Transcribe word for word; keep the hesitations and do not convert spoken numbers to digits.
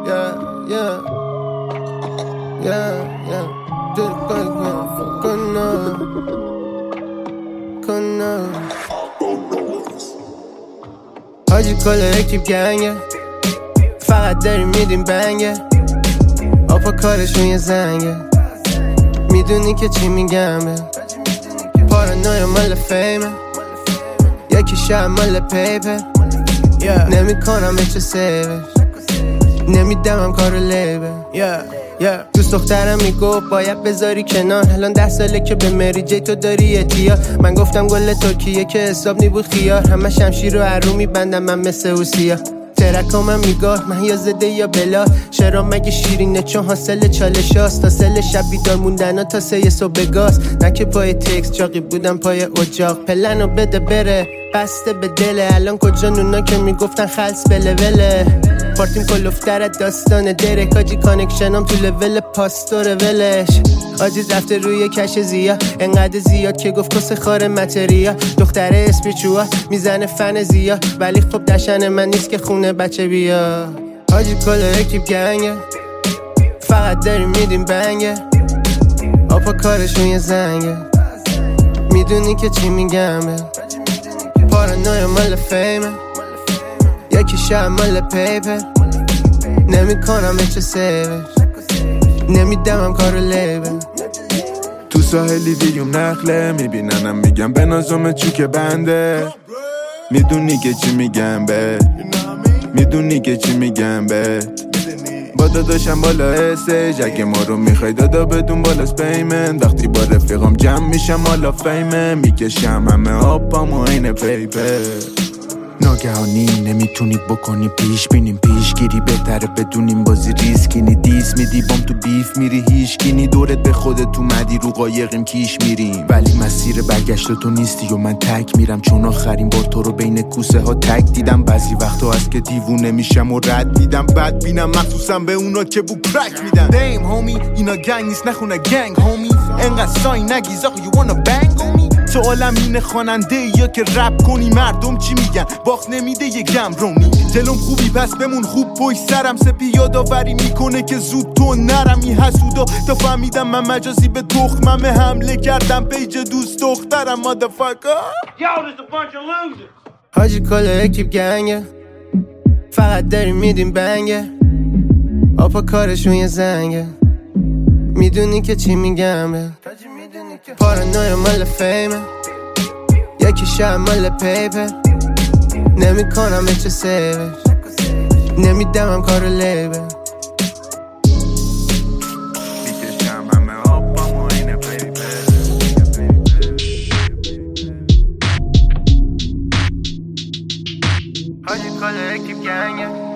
yeah, yeah, yeah, yeah. کنه کنه حاجی کل اکیب گنگه، فقط داریم میدیم بنگه، آپا کارشون یه زنگه، میدونی که چی میگم به پارانویا مال فیمه، یکی شب مال پیپه، yeah. نمی کنم اچه سیوش، نمیدمم کارو لیبه yeah. Yeah. دوست دخترم میگفت باید بذاری کنار، الان ده ساله که به مری جی تو داری احتیاط. من گفتم گل ترکیه که حساب نی بود خیار، همه شمشیر رو هرو میبندم من مثل اوسیا. ترکام هم میگاه من یا زده یا بلا، شرا مگه شیرینه چون حاصل چالش هاست، تا سل شب بیدار موندن تا سه صبح بگاز، نه که پای تکس چاقی بودم پای اجاق. پلنو بده بره بسته به دله، الان کجا نونا که میگفتن خلص به لوله، پارتیم کلوفتر داستان درک، آجی کانکشنم تو لول پاستور ولش، آجی رفته روی کش زیا انقدر زیاد که گفت کس خار متریا، دختره اسپریچوال میزنه فن زیا، ولی خب دشن من نیست که خونه بچه بیا. آجی کل اکیب گنگه، فقط داریم میدیم بنگه، آپا کارشون یه زنگه، میدونی که چی میگم به پارانویا مال فیمه، یکی شب مال پیپه، نمی کنم اچه سیوش، نمیدمم کارو لیبه. تو ساحلی ویوم نخله میبیننم میگم به نازم چوک بنده، میدونی که چی میگم به میدونی که چی میگم به با داداشم بالا استیج، اگه ما رو میخوای دادا بدون بالا سپیمن، وقتی با رفیقام جمع میشم حالا فیمه، میکشم همه آبام و این پیپه. ناگهانی نمیتونی بکنی پیش بینیم، پیشگیری بهتره بدونیم بازی ریسکینی، دیس میدی بام تو بیف میری هیشگینی، دورت به خودت تو مدی رو قایقیم کیش میریم، ولی مسیر برگشت تو نیستی و من تک میرم، چون آخرین بار تو رو بین کوسه ها تک دیدم، بعضی وقتا هست که دیوونه میشم و رد میدم، بد بینم مخصوصا به اونا که بو کرک میدن. دیم هومی اینا گنگ نیست نخونه گنگ هومی، انقدر سای نگیز آخو you wanna bang on me. سوالم اینه خواننده یا که رپ کنی، مردم چی میگن باخت نمیده یه گم رونی، دلم خوبی پس بمون خوب پشت سرم، سپی یادآوری میکنه که زود تو نرمی حسودا، تا فهمیدم من مجازی به تخمم حمله کردم پیج دوست دخترم motherfucker. حاجی کل اکیب گنگه، فقط داریم میدیم بنگه، آپا کارشون یه زنگه، میدونی که چی میگم به پارانویا مال فیمه، یکی شب مال پیپه، نمی کنم اچه سیوش، نمیدمم کارو لیبه. میکشم همه آبام و این پیپه. حاجی کل اکیب گنگه،